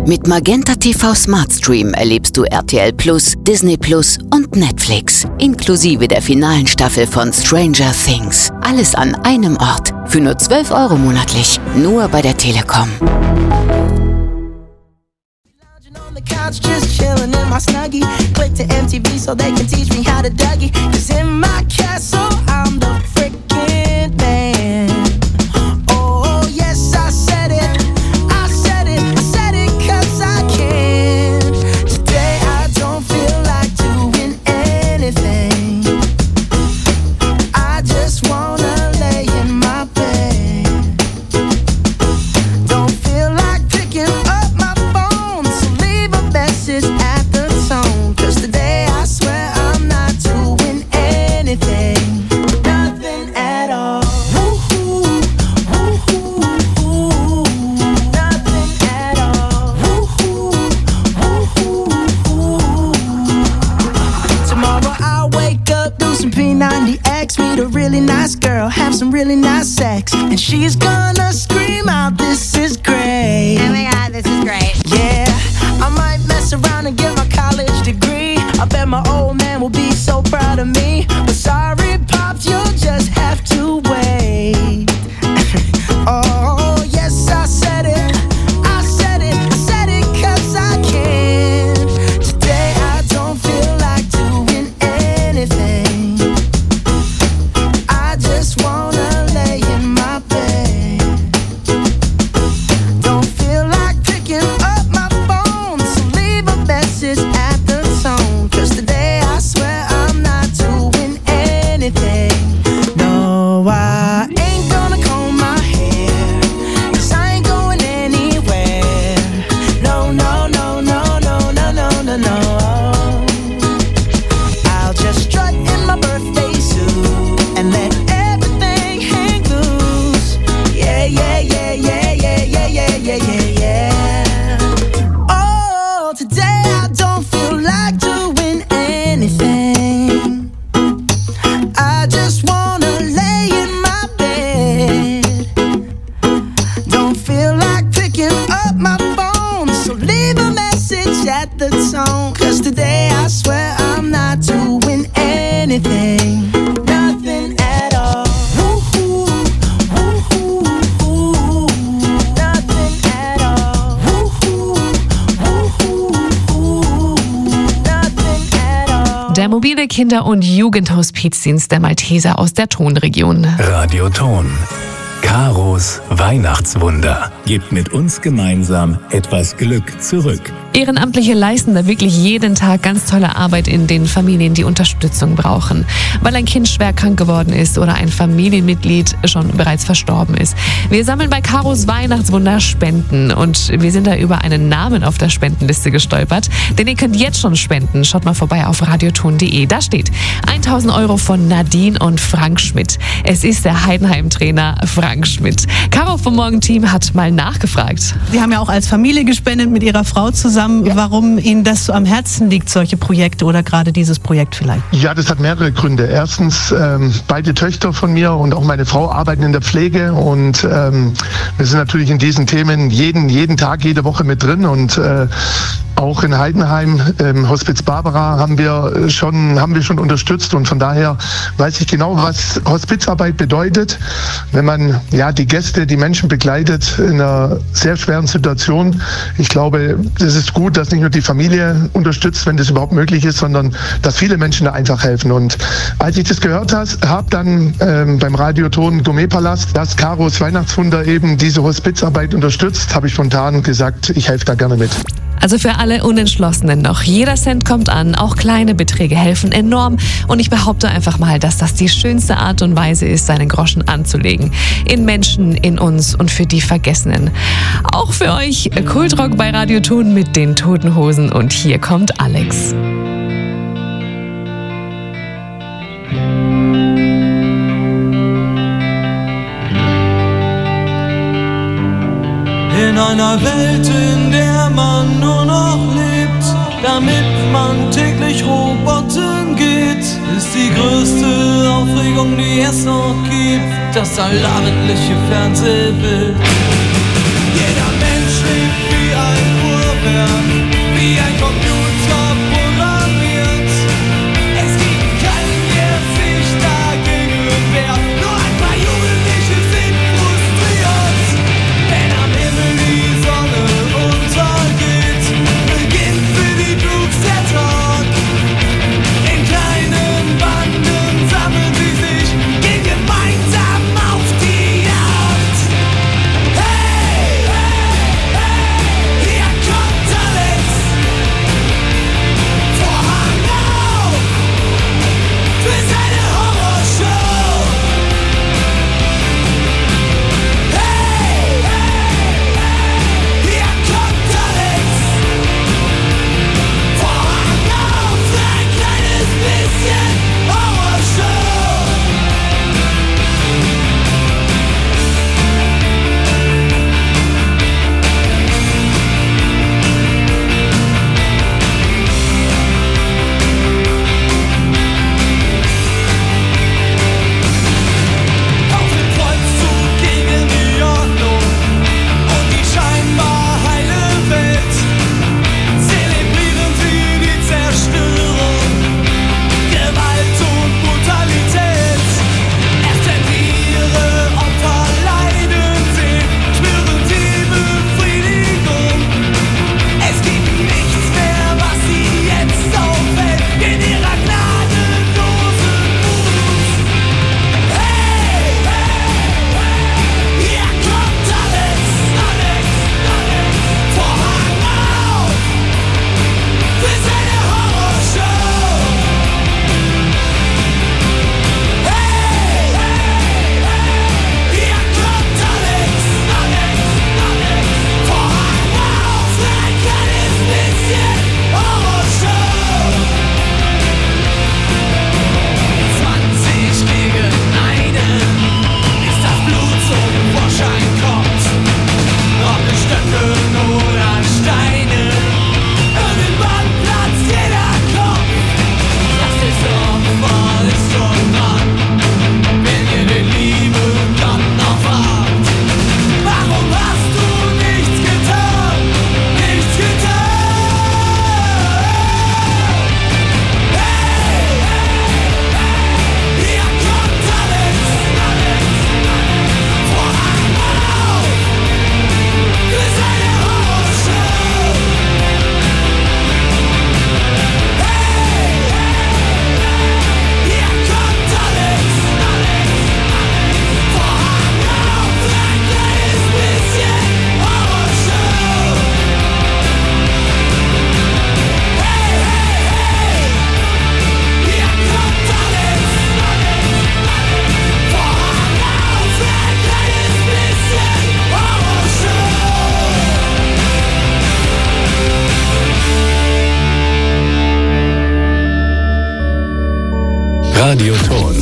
Mit Magenta TV Smart Stream erlebst du RTL Plus, Disney Plus und Netflix. Inklusive der finalen Staffel von Stranger Things. Alles an einem Ort. Für nur 12 € monatlich. Nur bei der Telekom. Couch just chilling in my snuggie. Click to MTV so they can teach me how to Dougie. 'Cause in my castle I'm the freaking man. Oh yes, I said it. I said it. I said it 'cause I can. Today I don't feel like doing anything. I just wanna lay in my bed. Don't feel like picking up my phone, so leave a message at the tone. 'Cause today I swear I'm not doing anything. Nothing at all. Woo-hoo, woo-hoo, woo-hoo. Nothing at all. Woo-hoo, woo-hoo, woo-hoo. Tomorrow I'll wake up, do some P90X, meet a really nice girl, have some really nice sex, and she's gonna scream out, "This is great." Oh my God, this is great. Yeah, I might mess around and get my college degree. I bet my old man will be so proud of me. But sorry, Pops, you'll just have to wait. Oh, yes, I said it. I said it. I said it 'cause I can. Today I don't feel like doing anything. I just wanna lay in my bed. Don't feel like picking up my phone, so leave a message at the tone. 'Cause today I swear I'm not doing anything. No, I ain't gonna comb my hair, 'cause I ain't going anywhere. No, no, no, no, no, no, no, no, no. I'll just strut in my birthday suit and let everything hang loose. Yeah, yeah, yeah, yeah, yeah, yeah, yeah, yeah, yeah, yeah. Oh, today I don't feel like doing anything. I just wanna lay in my bed. Don't feel like picking up my phone, so leave a message at the tone. 'Cause today I swear I'm not doing anything. Nothing at all. Woo-hoo, woo-hoo, woo-hoo. Nothing at all. Woo-hoo, woo-hoo, woo-hoo. Nothing at all. Der mobile Kinder- und Jugendhospizdienst der Malteser aus der Tonregion. Radio Ton. Karos Weihnachtswunder. Gebt mit uns gemeinsam etwas Glück zurück. Ehrenamtliche leisten da wirklich jeden Tag ganz tolle Arbeit in den Familien, die Unterstützung brauchen. Weil ein Kind schwer krank geworden ist oder ein Familienmitglied schon bereits verstorben ist. Wir sammeln bei Karos Weihnachtswunder Spenden und wir sind da über einen Namen auf der Spendenliste gestolpert. Denn ihr könnt jetzt schon spenden. Schaut mal vorbei auf radioton.de. Da steht 1.000 € von Nadine und Frank Schmidt. Es ist der Heidenheim-Trainer Frank Schmidt. Caro vom Morgenteam hat mal nachgefragt. Sie haben ja auch als Familie gespendet mit Ihrer Frau zusammen. Warum Ihnen das so am Herzen liegt, solche Projekte oder gerade dieses Projekt vielleicht? Ja, das hat mehrere Gründe. Erstens, beide Töchter von mir und auch meine Frau arbeiten in der Pflege und wir sind natürlich in diesen Themen jeden Tag, jede Woche mit drin und auch in Heidenheim, Hospiz Barbara haben wir schon unterstützt und von daher weiß ich genau, was Hospizarbeit bedeutet, wenn man die Gäste, die Menschen begleitet in einer sehr schweren Situation. Ich glaube, es ist gut, dass nicht nur die Familie unterstützt, wenn das überhaupt möglich ist, sondern dass viele Menschen da einfach helfen. Und als ich das gehört habe, dann beim Radioton Gourmetpalast, dass Karos Weihnachtswunder eben diese Hospizarbeit unterstützt, habe ich spontan gesagt, ich helfe da gerne mit. Also für alle Unentschlossenen noch. Jeder Cent kommt an, auch kleine Beträge helfen enorm. Und ich behaupte einfach mal, dass das die schönste Art und Weise ist, seinen Groschen anzulegen. In Menschen, in uns und für die Vergessenen. Auch für euch Kultrock bei Radio Ton mit den Toten Hosen. Und hier kommt Alex. In einer Welt, in der man nur noch lebt, damit man täglich Robotern geht, ist die größte Aufregung, die es noch gibt, das allabendliche Fernsehbild. Jeder Mensch lebt wie ein Uhrwerk. Radioton.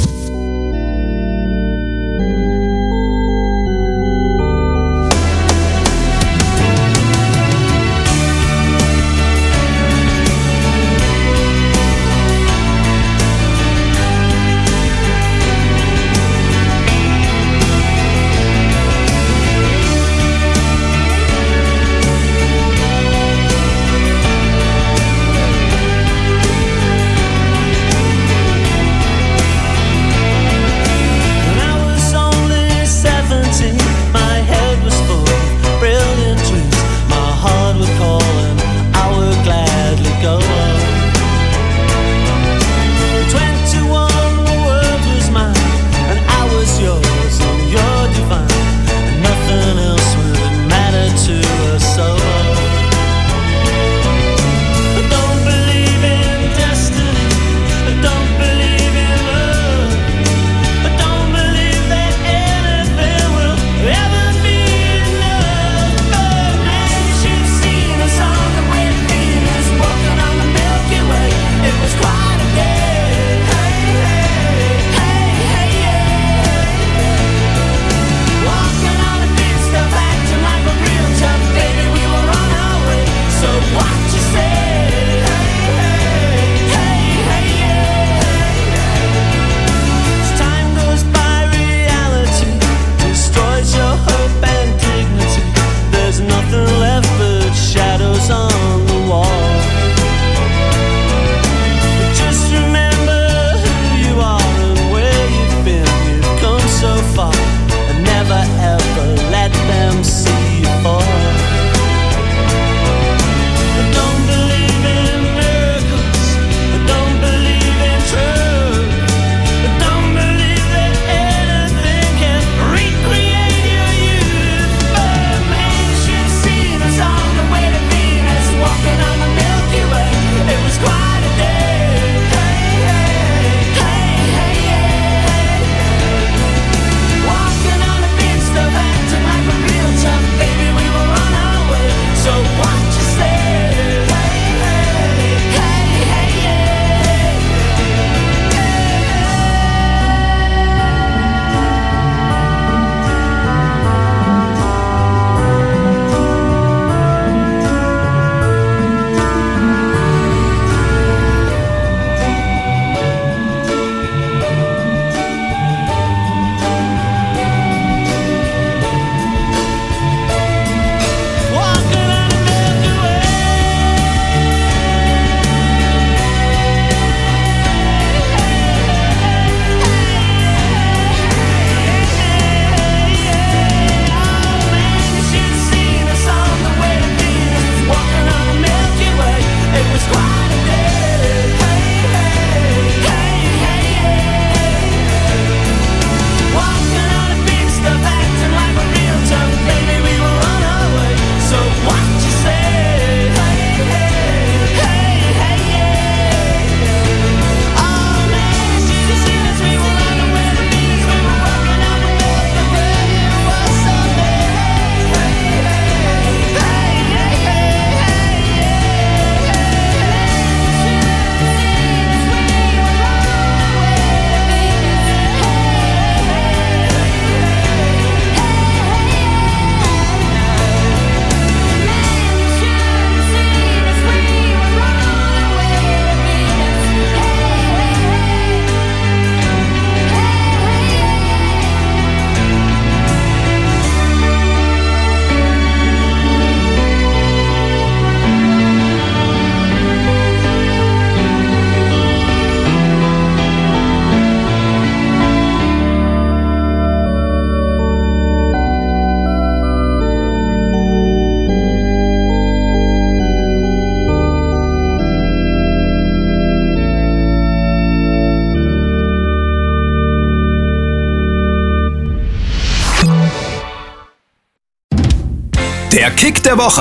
Der Kick der Woche.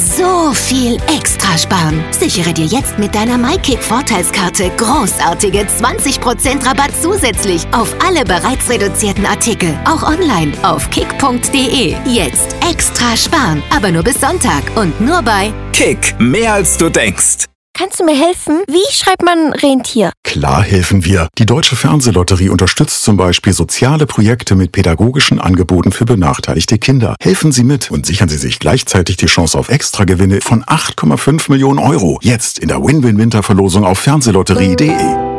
So viel extra sparen. Sichere dir jetzt mit deiner MyKick-Vorteilskarte großartige 20% Rabatt zusätzlich auf alle bereits reduzierten Artikel. Auch online auf kick.de. Jetzt extra sparen, aber nur bis Sonntag und nur bei Kick, mehr als du denkst. Kannst du mir helfen? Wie schreibt man Rentier? Klar helfen wir. Die Deutsche Fernsehlotterie unterstützt zum Beispiel soziale Projekte mit pädagogischen Angeboten für benachteiligte Kinder. Helfen Sie mit und sichern Sie sich gleichzeitig die Chance auf Extragewinne von 8,5 Millionen Euro. Jetzt in der Win-Win-Winterverlosung auf fernsehlotterie.de.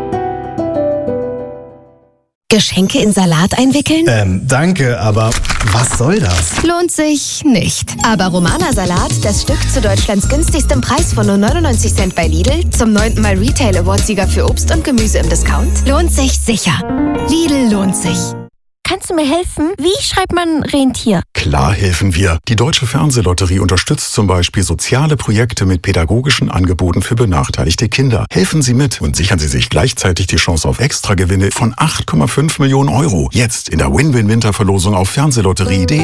Geschenke in Salat einwickeln? Danke, aber was soll das? Lohnt sich nicht. Aber Romana Salat, das Stück zu Deutschlands günstigstem Preis von nur 99 Cent bei Lidl, zum 9. Mal Retail Award-Sieger für Obst und Gemüse im Discount, lohnt sich sicher. Lidl lohnt sich. Kannst du mir helfen? Wie schreibt man Rentier? Klar helfen wir. Die Deutsche Fernsehlotterie unterstützt zum Beispiel soziale Projekte mit pädagogischen Angeboten für benachteiligte Kinder. Helfen Sie mit und sichern Sie sich gleichzeitig die Chance auf Extragewinne von 8,5 Millionen Euro. Jetzt in der Win-Win-Winterverlosung auf fernsehlotterie.de.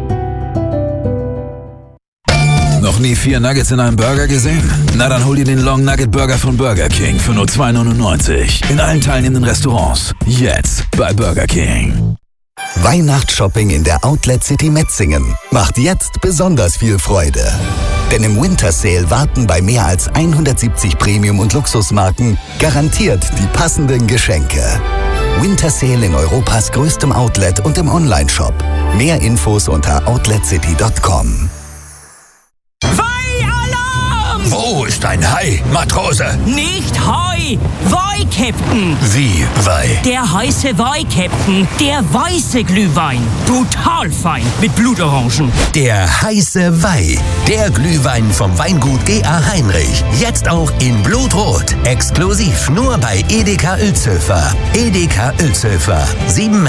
Noch nie 4 Nuggets in einem Burger gesehen? Na dann hol dir den Long Nugget Burger von Burger King für nur $2,99. In allen teilnehmenden Restaurants. Jetzt bei Burger King. Weihnachtsshopping in der Outlet City Metzingen macht jetzt besonders viel Freude. Denn im Winter Sale warten bei mehr als 170 Premium- und Luxusmarken garantiert die passenden Geschenke. Winter Sale in Europas größtem Outlet und im Onlineshop. Mehr Infos unter outletcity.com. Wo ist ein Hai, Matrose? Nicht Hai, Weih, Captain. Wie Weih? Der heiße Weih, Captain. Der weiße Glühwein. Brutal fein, mit Blutorangen. Der heiße Weih. Der Glühwein vom Weingut G.A. Heinrich. Jetzt auch in Blutrot. Exklusiv nur bei Edeka Uelzhöfer. Edeka Uelzhöfer. 7